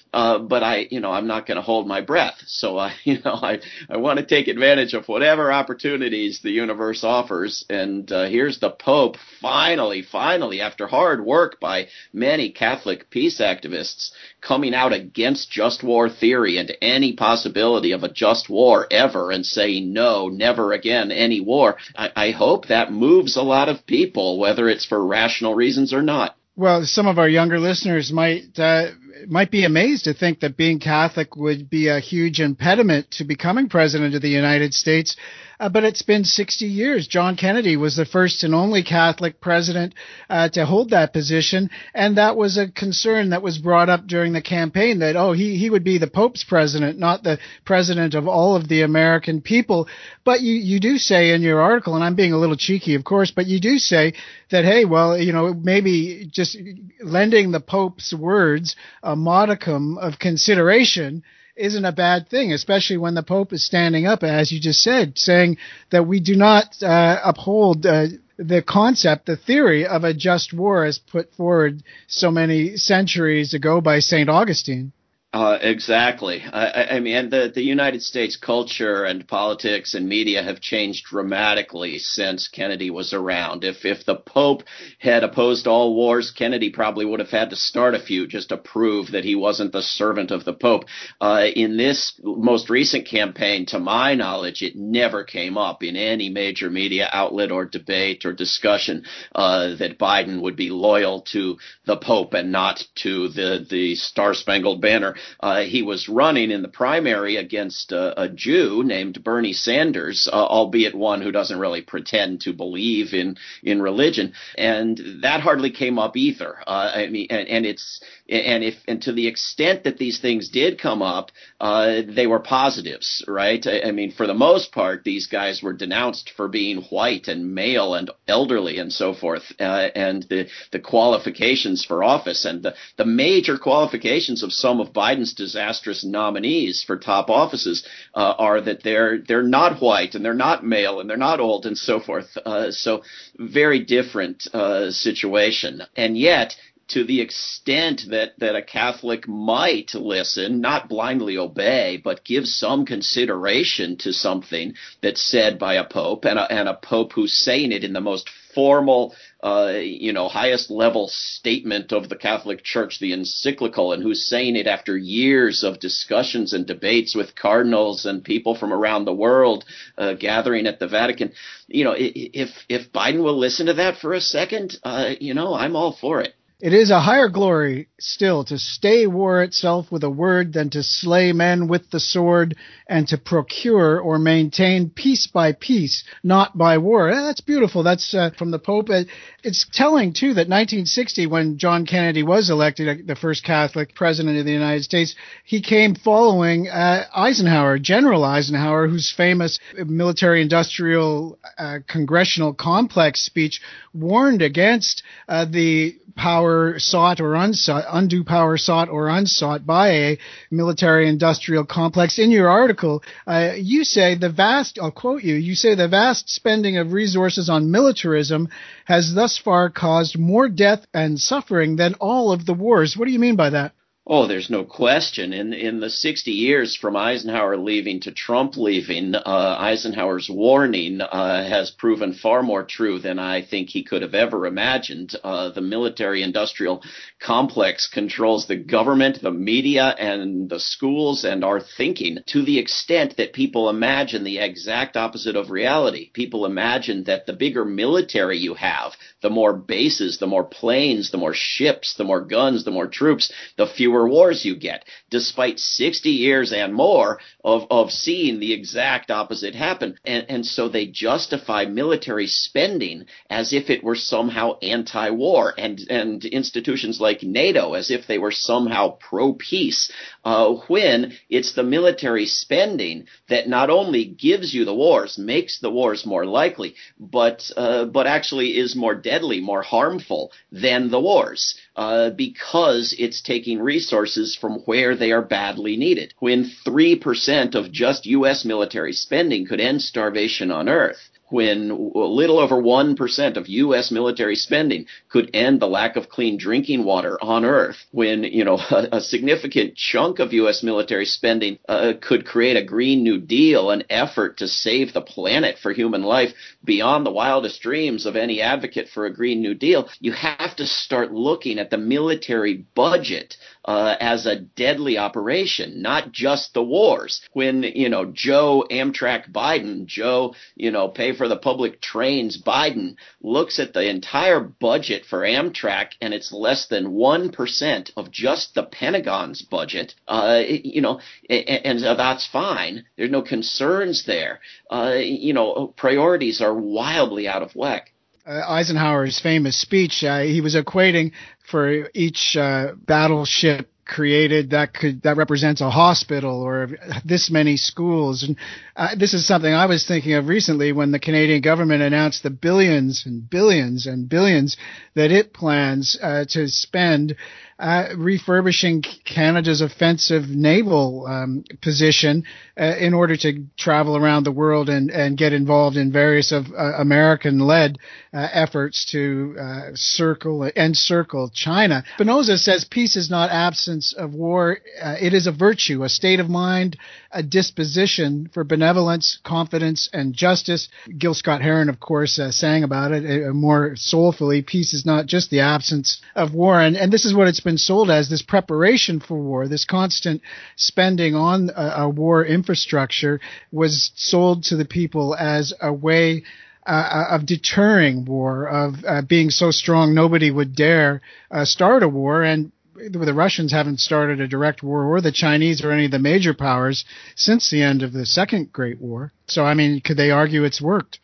Uh, but I, you know, I'm not going to hold my breath. So I, you know, I, I want to take advantage of whatever opportunities the universe offers. And uh, here's the Pope finally, finally, after hard work by many Catholic peace activists, coming out against just war theory and any possibility of a just war ever and saying, no, never again, any war. I, I hope that moves a lot of people, whether it's for rational reasons or not. Well, some of our younger listeners might uh, might be amazed to think that being Catholic would be a huge impediment to becoming president of the United States. Uh, but it's been sixty years. John Kennedy was the first and only Catholic president uh, to hold that position. And that was a concern that was brought up during the campaign that, oh, he, he would be the Pope's president, not the president of all of the American people. But you, you do say in your article, and I'm being a little cheeky, of course, but you do say that, hey, well, you know, maybe just lending the Pope's words a modicum of consideration isn't a bad thing, especially when the Pope is standing up, as you just said, saying that we do not uh, uphold uh, the concept, the theory of a just war as put forward so many centuries ago by Saint Augustine. Uh, exactly. I, I mean, the, the United States culture and politics and media have changed dramatically since Kennedy was around. If if the Pope had opposed all wars, Kennedy probably would have had to start a few just to prove that he wasn't the servant of the Pope. Uh, in this most recent campaign, to my knowledge, it never came up in any major media outlet or debate or discussion uh, that Biden would be loyal to the Pope and not to the, the Star-Spangled Banner. Uh, he was running in the primary against uh, a Jew named Bernie Sanders, uh, albeit one who doesn't really pretend to believe in in religion, and that hardly came up either. Uh, I mean, and, and it's and if and to the extent that these things did come up, uh, they were positives, right? I, I mean, for the most part, these guys were denounced for being white and male and elderly and so forth, uh, and the the qualifications for office and the the major qualifications of some of Biden's disastrous nominees for top offices uh, are that they're they're not white and they're not male and they're not old and so forth. Uh, so very different uh, situation. And yet, to the extent that, that a Catholic might listen, not blindly obey, but give some consideration to something that's said by a pope, and a, and a pope who's saying it in the most formal, uh, you know, highest level statement of the Catholic Church, the encyclical, and who's saying it after years of discussions and debates with cardinals and people from around the world uh, gathering at the Vatican. You know, if if Biden will listen to that for a second, uh, you know, I'm all for it. It is a higher glory still to stay war itself with a word than to slay men with the sword, and to procure or maintain peace by peace, not by war. That's beautiful. That's uh, from the Pope. It's telling, too, that nineteen sixty, when John Kennedy was elected the first Catholic president of the United States, he came following uh, Eisenhower, General Eisenhower, whose famous military-industrial uh, congressional complex speech warned against uh, the power sought or unsought, undue power sought or unsought by a military-industrial complex. In your article, uh, you say the vast, I'll quote you, you say the vast spending of resources on militarism has thus far caused more death and suffering than all of the wars. What do you mean by that? Oh, there's no question. In in the sixty years from Eisenhower leaving to Trump leaving, uh, Eisenhower's warning uh, has proven far more true than I think he could have ever imagined. Uh, the military-industrial complex controls the government, the media, and the schools and our thinking to the extent that people imagine the exact opposite of reality. People imagine that the bigger military you have, the more bases, the more planes, the more ships, the more guns, the more troops, the fewer wars you get, despite sixty years and more of, of seeing the exact opposite happen. And, and so they justify military spending as if it were somehow anti-war, and, and institutions like NATO as if they were somehow pro-peace, uh, when it's the military spending that not only gives you the wars, makes the wars more likely, but, uh, but actually is more deadly, more harmful than the wars, uh, because it's taking resources from where they are badly needed. When three percent of just U S military spending could end starvation on Earth, when a little over one percent of U S military spending could end the lack of clean drinking water on Earth, when, you know, a, a significant chunk of U S military spending uh, could create a Green New Deal, an effort to save the planet for human life beyond the wildest dreams of any advocate for a Green New Deal, you have to start looking at the military budget uh, as a deadly operation, not just the wars. When, you know, Joe Amtrak Biden, Joe, you know, pay for the public trains Biden, looks at the entire budget for Amtrak and it's less than one percent of just the Pentagon's budget, uh, you know, and, and that's fine. There's no concerns there. Uh, you know, priorities are wildly out of whack. Uh, Eisenhower's famous speech, uh, he was equating for each uh, battleship created that could that represents a hospital or this many schools. And uh, this is something I was thinking of recently when the Canadian government announced the billions and billions and billions that it plans uh, to spend uh, refurbishing Canada's offensive naval um, position uh, in order to travel around the world and, and get involved in various of uh, American-led uh, efforts to uh, circle encircle China. Spinoza says peace is not absence of war. Uh, it is a virtue, a state of mind, a disposition for benevolence, confidence, and justice. Gil Scott-Heron, of course, uh, sang about it uh, more soulfully. Peace is not just the absence of war. And, and this is what it's been sold as, this preparation for war, this constant spending on a, a war infrastructure was sold to the people as a way Uh, of deterring war, of uh, being so strong nobody would dare uh, start a war. And the Russians haven't started a direct war, or the Chinese or any of the major powers, since the end of the Second Great War. So, I mean, could they argue it's worked?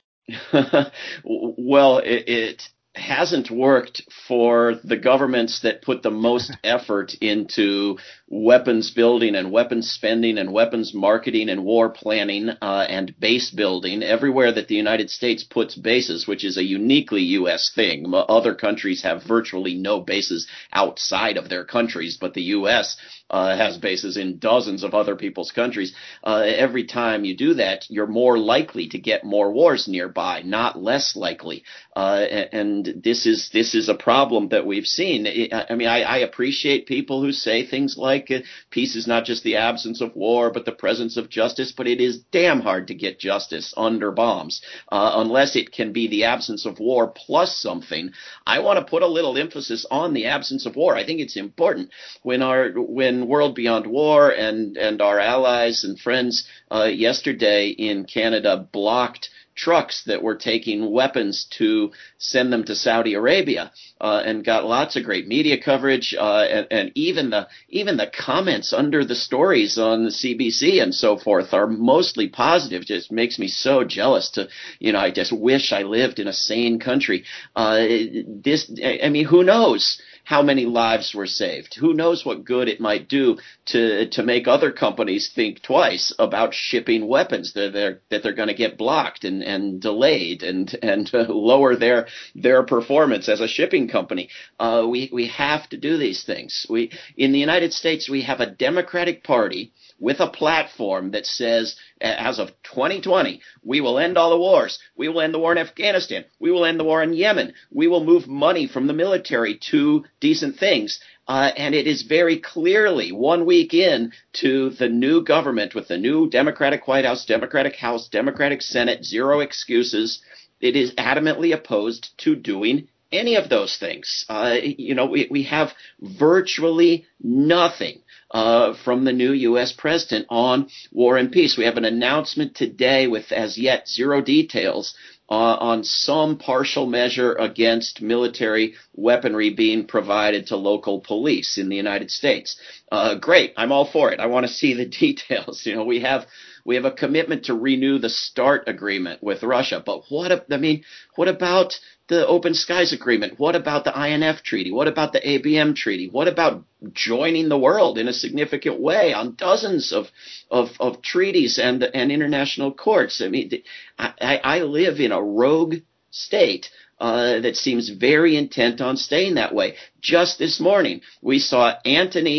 Well, it, it hasn't worked for the governments that put the most effort into weapons building and weapons spending and weapons marketing and war planning uh, and base building. Everywhere that the United States puts bases, which is a uniquely U S thing. Other countries have virtually no bases outside of their countries, but the U S uh, has bases in dozens of other people's countries. Uh, every time you do that, you're more likely to get more wars nearby, not less likely. Uh, and this is this is a problem that we've seen. I mean, I, I appreciate people who say things like, Like, uh, peace is not just the absence of war, but the presence of justice. But it is damn hard to get justice under bombs, uh, unless it can be the absence of war plus something. I want to put a little emphasis on the absence of war. I think it's important. When our when World Beyond War and and our allies and friends uh, yesterday in Canada blocked trucks that were taking weapons to send them to Saudi Arabia, uh, and got lots of great media coverage, uh, and, and even the even the comments under the stories on the C B C and so forth are mostly positive. Just makes me so jealous to, you know, I just wish I lived in a sane country. Uh, this, I mean, who knows how many lives were saved? Who knows what good it might do to to make other companies think twice about shipping weapons that they're that they're going to get blocked and, and delayed and and uh, lower their their performance as a shipping company. Uh, we we have to do these things. We in the United States we have a Democratic Party with a platform that says, as of twenty twenty, we will end all the wars. We will end the war in Afghanistan. We will end the war in Yemen. We will move money from the military to decent things. Uh, and it is very clearly one week in to the new government with the new Democratic White House, Democratic House, Democratic Senate, zero excuses. It is adamantly opposed to doing any of those things. Uh, you know, we, we have virtually nothing uh, from the new U S president on war and peace. We have an announcement today with as yet zero details uh, on some partial measure against military weaponry being provided to local police in the United States. Uh, great. I'm all for it. I want to see the details. You know, we have we have a commitment to renew the START agreement with Russia. But what, I mean, what about the Open Skies Agreement? What about the I N F Treaty? What about the A B M Treaty? What about joining the world in a significant way on dozens of of, of treaties and and international courts? I mean, I, I live in a rogue state uh, that seems very intent on staying that way. Just this morning, we saw Antony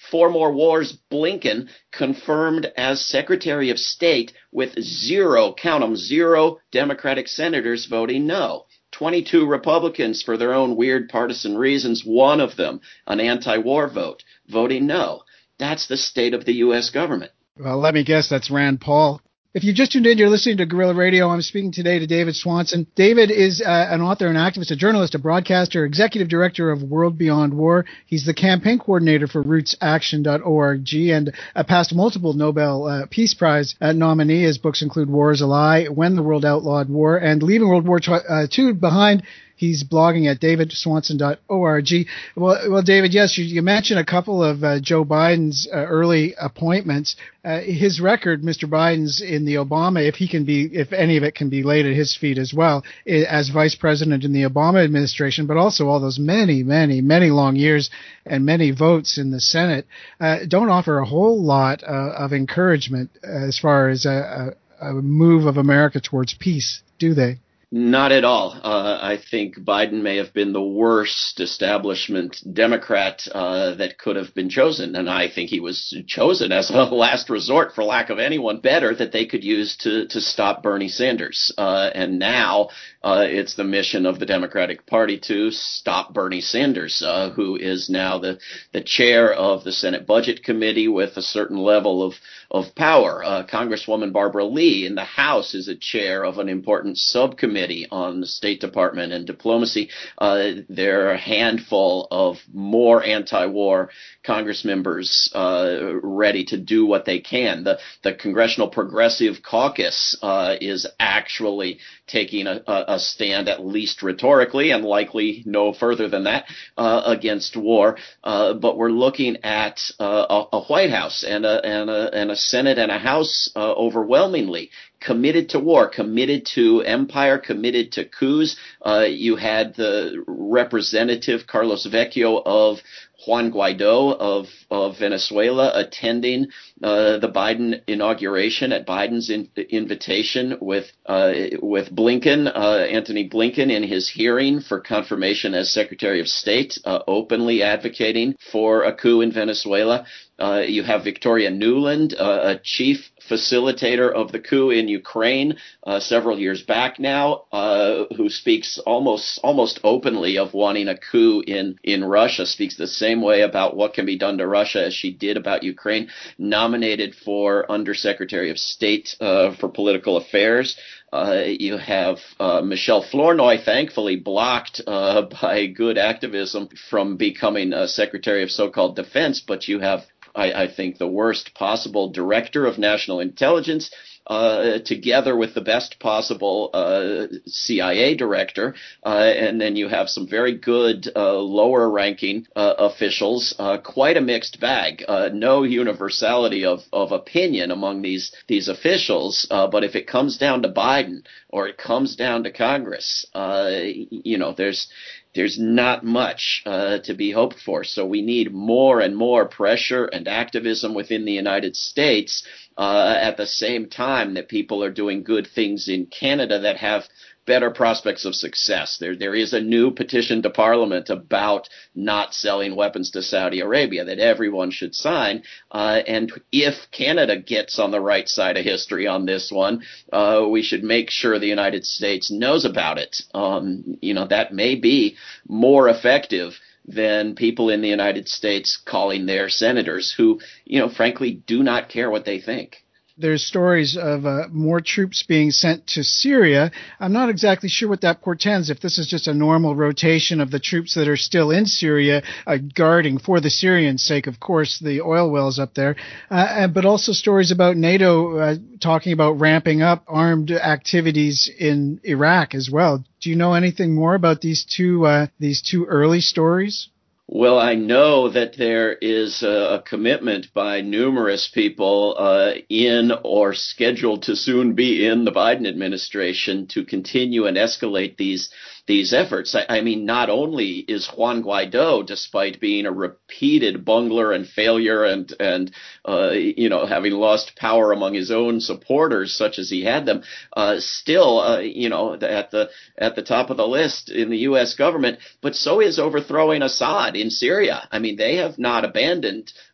Four more wars, Blinken confirmed as Secretary of State with zero, count them, zero Democratic senators voting no. twenty-two Republicans for their own weird partisan reasons, one of them an anti-war vote, voting no. That's the state of the U S government. Well, let me guess, that's Rand Paul. If you just tuned in, you're listening to Guerrilla Radio. I'm speaking today to David Swanson. David is uh, an author, an activist, a journalist, a broadcaster, executive director of World Beyond War. He's the campaign coordinator for roots action dot org and a past multiple Nobel uh, Peace Prize uh, nominee. His books include War is a Lie, When the World Outlawed War, and Leaving World War Two Behind. He's blogging at david swanson dot org. Well, well, David, yes, you, you mentioned a couple of uh, Joe Biden's uh, early appointments. Uh, his record, Mister Biden's in the Obama, if he can be, if any of it can be laid at his feet as well, as vice president in the Obama administration, but also all those many, many, many long years and many votes in the Senate, uh, don't offer a whole lot uh, of encouragement as far as a, a, a move of America towards peace, do they? Not at all. Uh, I think Biden may have been the worst establishment Democrat uh, that could have been chosen. And I think he was chosen as a last resort, for lack of anyone better, that they could use to, to stop Bernie Sanders. Uh, and now uh, it's the mission of the Democratic Party to stop Bernie Sanders, uh, who is now the, the chair of the Senate Budget Committee with a certain level of, of power. Uh, Congresswoman Barbara Lee in the House is a chair of an important subcommittee on the State Department and diplomacy. Uh, there are a handful of more anti-war Congress members uh, ready to do what they can. The, the Congressional Progressive Caucus uh, is actually taking a, a stand, at least rhetorically, and likely no further than that, uh, against war. Uh, but we're looking at uh, a, a White House and a, and, a, and a Senate and a House uh, overwhelmingly committed to war, committed to empire, committed to coups. Uh, you had the representative Carlos Vecchio of Juan Guaido of, of Venezuela attending uh, the Biden inauguration at Biden's in, invitation with uh, with Blinken, uh, Antony Blinken, in his hearing for confirmation as Secretary of State, uh, openly advocating for a coup in Venezuela. Uh, you have Victoria Nuland, uh, a chief facilitator of the coup in Ukraine uh, several years back now, uh, who speaks almost almost openly of wanting a coup in, in Russia, speaks the same way about what can be done to Russia as she did about Ukraine, nominated for Undersecretary of State uh, for Political Affairs. Uh, you have uh, Michelle Flournoy, thankfully blocked uh, by good activism from becoming a Secretary of so-called Defense, but you have I, I think the worst possible director of national intelligence, uh, together with the best possible uh, C I A director, uh, and then you have some very good uh, lower-ranking uh, officials. Uh, quite a mixed bag. Uh, no universality of, of opinion among these these officials. Uh, but if it comes down to Biden or it comes down to Congress, uh, you know, there's. There's not much uh, to be hoped for. So we need more and more pressure and activism within the United States uh, at the same time that people are doing good things in Canada that have better prospects of success. There, there is a new petition to Parliament about not selling weapons to Saudi Arabia that everyone should sign. Uh, and if Canada gets on the right side of history on this one, uh, we should make sure the United States knows about it. Um, you know, that may be more effective than people in the United States calling their senators who, you know, frankly, do not care what they think. There's stories of uh, more troops being sent to Syria. I'm not exactly sure what that portends, if this is just a normal rotation of the troops that are still in Syria, uh, guarding, for the Syrians' sake, of course, the oil wells up there, uh, but also stories about NATO uh, talking about ramping up armed activities in Iraq as well. Do you know anything more about these two uh, these two early stories? Well, I know that there is a commitment by numerous people uh, in or scheduled to soon be in the Biden administration to continue and escalate these these efforts. I, I mean, not only is Juan Guaido, despite being a repeated bungler and failure and, and uh, you know, having lost power among his own supporters, such as he had them, uh, still, uh, you know, at the at the top of the list in the U S government, but so is overthrowing Assad in Syria. I mean, they have not abandoned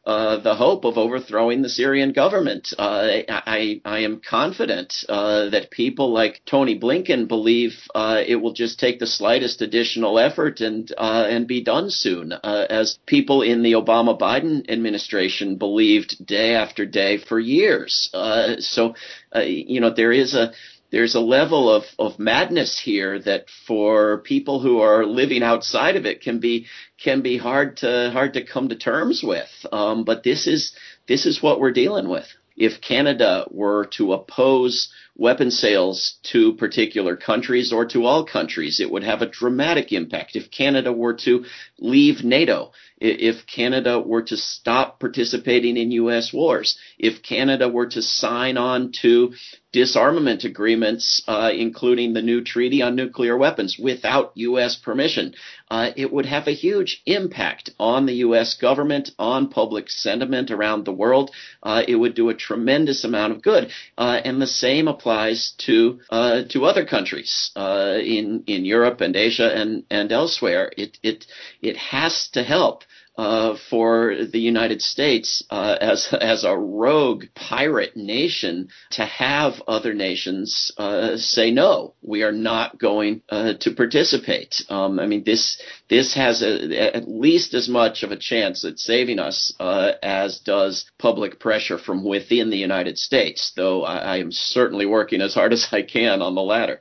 uh, the hope of overthrowing the Syrian government. Uh, I, I am confident uh, that people like Tony Blinken believe uh, it will just take the slightest additional effort and uh, and be done soon, uh, as people in the Obama-Biden administration believed day after day for years. Uh, so, uh, you know, there is a There's a level of, of madness here that for people who are living outside of it can be can be hard to hard to come to terms with. Um, but this is this is what we're dealing with. If Canada were to oppose weapon sales to particular countries or to all countries, it would have a dramatic impact. If Canada were to leave NATO, if Canada were to stop participating in U S wars, if Canada were to sign on to disarmament agreements, uh, including the new treaty on nuclear weapons, without U S permission, uh, it would have a huge impact on the U S government, on public sentiment around the world. Uh, it would do a tremendous amount of good. Uh, and the same applies to uh, to other countries uh, in in Europe and Asia and, and elsewhere. It it it has to help. Uh, for the United States uh, as as a rogue pirate nation to have other nations uh, say no, we are not going uh, to participate. Um, I mean, this this has a, at least as much of a chance at saving us uh, as does public pressure from within the United States. Though I, I am certainly working as hard as I can on the latter.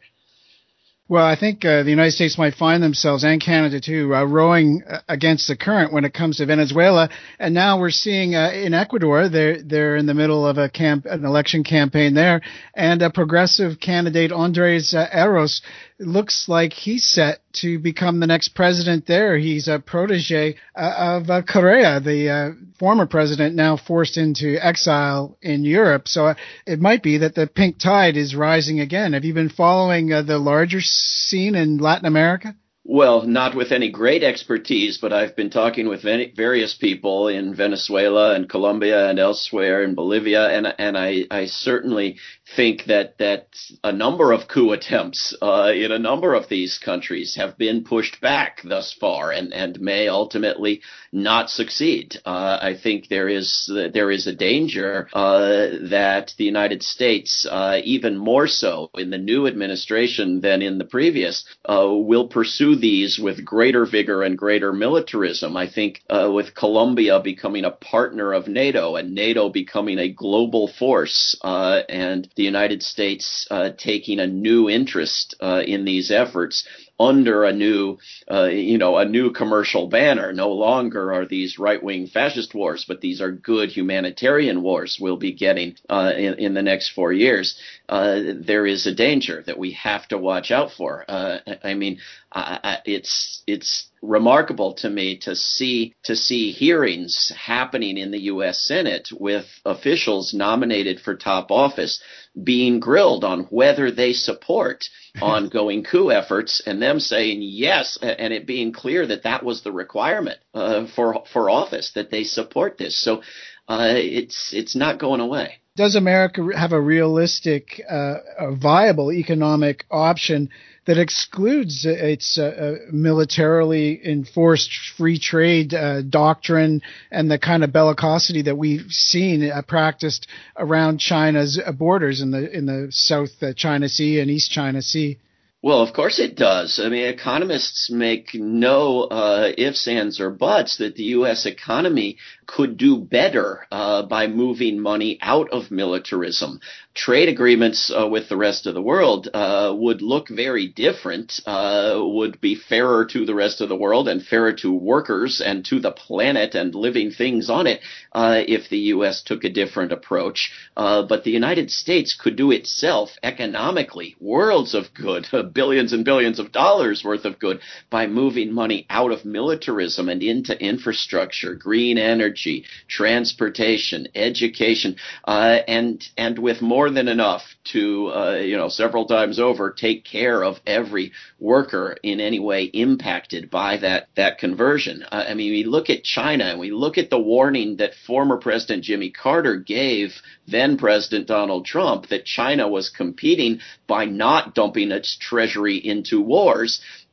Well, I think uh, the United States might find themselves, and Canada too, uh, rowing uh, against the current when it comes to Venezuela. And now we're seeing uh, in Ecuador, they're they're in the middle of a camp, an election campaign there, and a progressive candidate, Andres uh, Eros, looks like he's set to become the next president there. He's a protege uh, of uh, Correa, the uh, former president, now forced into exile in Europe. So uh, it might be that the pink tide is rising again. Have you been following uh, the larger scene in Latin America? Well, not with any great expertise, but I've been talking with many, various people in Venezuela and Colombia and elsewhere in Bolivia, and and I, I certainly think that that a number of coup attempts uh, in a number of these countries have been pushed back thus far, and, and may ultimately not succeed. Uh, I think there is there is a danger uh, that the United States, uh, even more so in the new administration than in the previous, uh, will pursue these with greater vigor and greater militarism. I think uh, with Colombia becoming a partner of NATO and NATO becoming a global force, uh, and the United States uh, taking a new interest uh, in these efforts under a new, uh, you know, a new commercial banner. No longer are these right-wing fascist wars, but these are good humanitarian wars we'll be getting uh, in, in the next four years. Uh, there is a danger that we have to watch out for. Uh, I mean, I, I, it's it's remarkable to me to see to see hearings happening in the U S Senate with officials nominated for top office being grilled on whether they support ongoing coup efforts, and them saying yes, and it being clear that that was the requirement uh, for for office, that they support this. So uh, it's it's not going away. Does America have a realistic, uh, a viable economic option that excludes its uh, militarily enforced free trade uh, doctrine and the kind of bellicosity that we've seen uh, practiced around China's borders in the in the South uh, China Sea and East China Sea? Well, of course it does. I mean, economists make no uh, ifs, ands, or buts that the U S economy could do better uh, by moving money out of militarism. Trade agreements uh, with the rest of the world uh, would look very different, uh, would be fairer to the rest of the world and fairer to workers and to the planet and living things on it uh, if the U S took a different approach. Uh, but the United States could do itself economically worlds of good, billions and billions of dollars worth of good, by moving money out of militarism and into infrastructure, green energy, transportation, education, uh, and and with more than enough to, uh, you know, several times over, take care of every worker in any way impacted by that that conversion. Uh, I mean, we look at China and we look at the warning that former President Jimmy Carter gave then President Donald Trump that China was competing by not dumping its treasury into wars.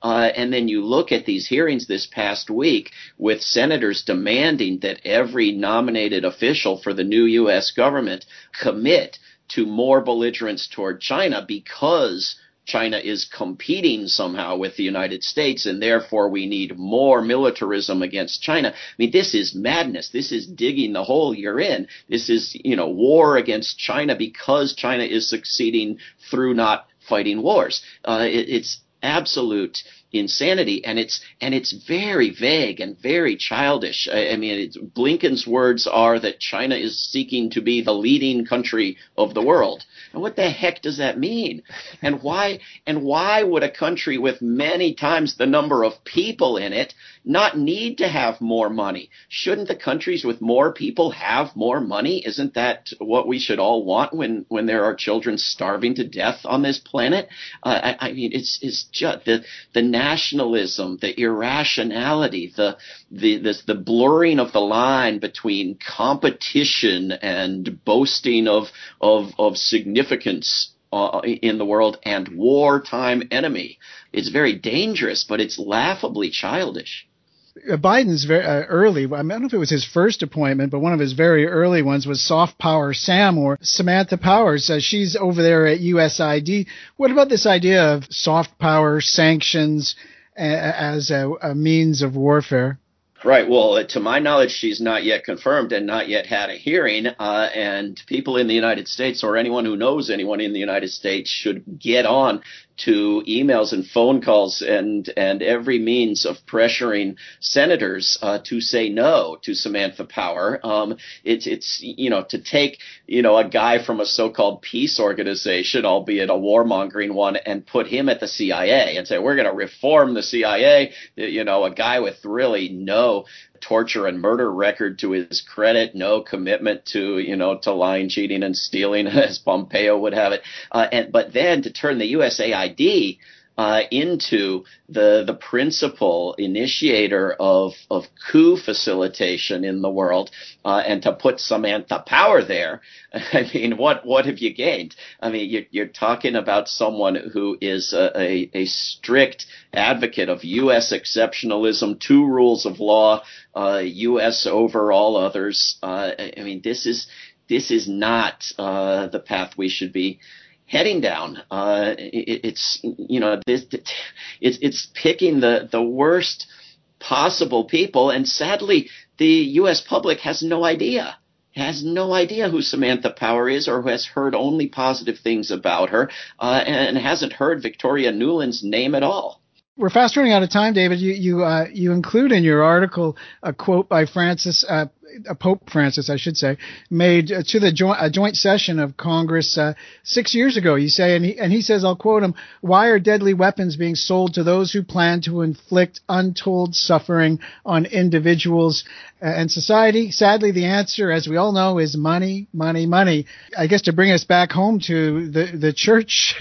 Uh, and then you look at these hearings this past week with senators demanding that every nominated official for the new U S government commit to more belligerence toward China because China is competing somehow with the United States, and therefore we need more militarism against China. I mean, this is madness. This is digging the hole you're in. This is, you know, war against China because China is succeeding through not fighting wars. Uh, it, it's absolute insanity, and it's and it's very vague and very childish. I, I mean, it's, Blinken's words are that China is seeking to be the leading country of the world. And what the heck does that mean? And why and why would a country with many times the number of people in it not need to have more money? Shouldn't the countries with more people have more money? Isn't that what we should all want when, when there are children starving to death on this planet? Uh, I, I mean, it's it's just the the nationalism, the irrationality, the the this, the blurring of the line between competition and boasting of of of significance uh, in the world and wartime enemy. It's very dangerous, but it's laughably childish. Biden's very uh, early, I don't know if it was his first appointment, but one of his very early ones was Soft Power Sam, or Samantha Powers. Uh, she's over there at U S I D. What about this idea of soft power sanctions uh, as a, a means of warfare? Right. Well, to my knowledge, she's not yet confirmed and not yet had a hearing. Uh, and people in the United States, or anyone who knows anyone in the United States, should get on to emails and phone calls and and every means of pressuring senators uh, to say no to Samantha Power. Um, it's it's you know to take you know a guy from a so-called peace organization, albeit a warmongering one, and put him at the C I A and say we're going to reform the C I A. You know, a guy with really no torture and murder record to his credit, no commitment to, you know, to lying, cheating, and stealing, as Pompeo would have it. Uh, and but then to turn the U S A I D uh, into the the principal initiator of of coup facilitation in the world, uh, and to put Samantha Power there, I mean, what what have you gained? I mean, you're, you're talking about someone who is a, a, a strict advocate of U S exceptionalism, two rules of law, uh, U S over all others. Uh, I mean, this is this is not uh, the path we should be heading down. Uh, it, it's you know this it's it's picking the the worst possible people, and sadly, the U S public has no idea. Has no idea who Samantha Power is, or who has heard only positive things about her, uh, and hasn't heard Victoria Nuland's name at all. We're fast running out of time, David. You you uh, you include in your article a quote by Francis, uh, Pope Francis, I should say, made uh, to the joint a joint session of Congress uh, six years ago. You say, and he and he says, I'll quote him: "Why are deadly weapons being sold to those who plan to inflict untold suffering on individuals uh, and society?" Sadly, the answer, as we all know, is money, money, money. I guess to bring us back home to the the church,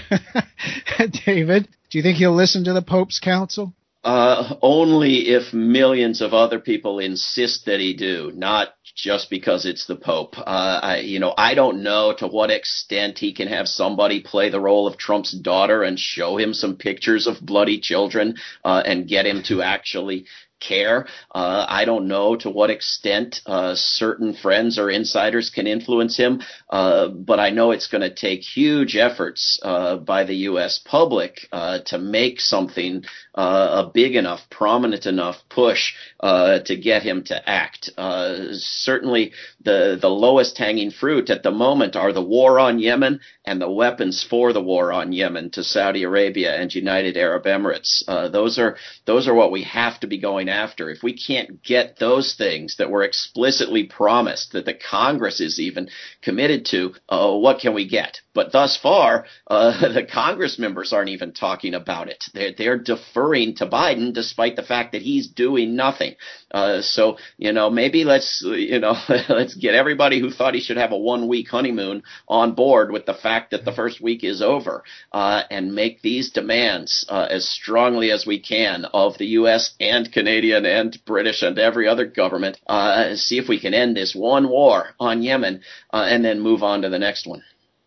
David. Do you think he'll listen to the Pope's counsel? Uh, only if millions of other people insist that he do, not just because it's the Pope. Uh, I, you know, I don't know to what extent he can have somebody play the role of Trump's daughter and show him some pictures of bloody children uh, and get him to actually care. Uh, I don't know to what extent uh, certain friends or insiders can influence him, uh, but I know it's going to take huge efforts uh, by the U S public uh, to make something uh, a big enough, prominent enough push uh, to get him to act. Uh, certainly the, the lowest hanging fruit at the moment are the war on Yemen and the weapons for the war on Yemen to Saudi Arabia and United Arab Emirates. Uh, those are those are what we have to be going after. If we can't get those things that were explicitly promised, that the Congress is even committed to, uh, what can we get? But thus far, uh, the Congress members aren't even talking about it. They're, they're deferring to Biden despite the fact that he's doing nothing. Uh, so, you know, maybe let's, you know, let's get everybody who thought he should have a one-week honeymoon on board with the fact that the first week is over, uh, and make these demands uh, as strongly as we can of the U S and Canadian and British and every other government. Uh, see if we can end this one war on Yemen uh, and then move on to the next one.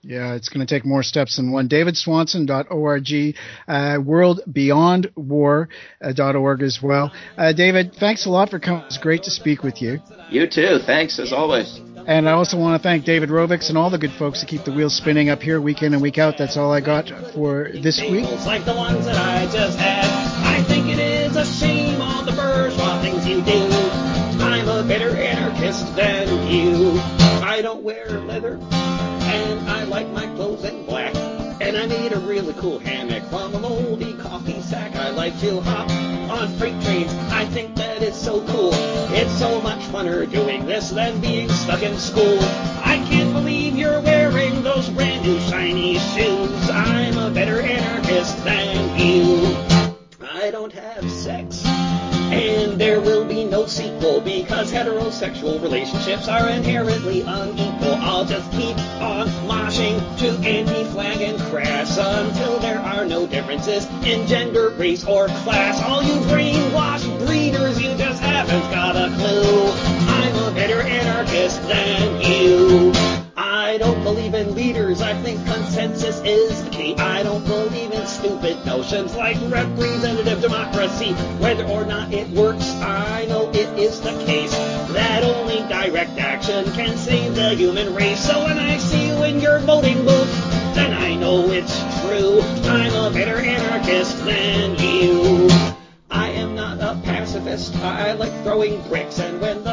Yeah, it's going to take more steps than one. david swanson dot org, uh, world beyond war dot org as well. Uh, David, thanks a lot for coming. It's great to speak with you. You too. Thanks, as always. And I also want to thank David Rovics and all the good folks that keep the wheels spinning up here week in and week out. That's all I got for this week. Like the ones that I just had. I think it is a shame all the bourgeois things you do. I'm a better anarchist than you. I don't wear leather, and I like my clothes in black. And I made a really cool hammock from a moldy coffee sack. I like to hop on freight trains. I think that is so cool. It's so much funner doing this than being stuck in school. I can't believe you're wearing those brand new shiny shoes. I'm a better anarchist than you. I don't have sex, and there will be no sequel because heterosexual relationships are inherently unequal. I'll just keep on moshing to Anti-Flag and Crass until there are no differences in gender, race, or class. All you brainwashed breeders, you just haven't got a clue. I'm a better anarchist than you. I don't believe in leaders, I think consensus is the key. I don't believe in stupid notions like representative democracy. Whether or not it works, I know it is the case that only direct action can save the human race. So when I see you in your voting booth, then I know it's true. I'm a better anarchist than you. I am not a pacifist, I like throwing bricks, and when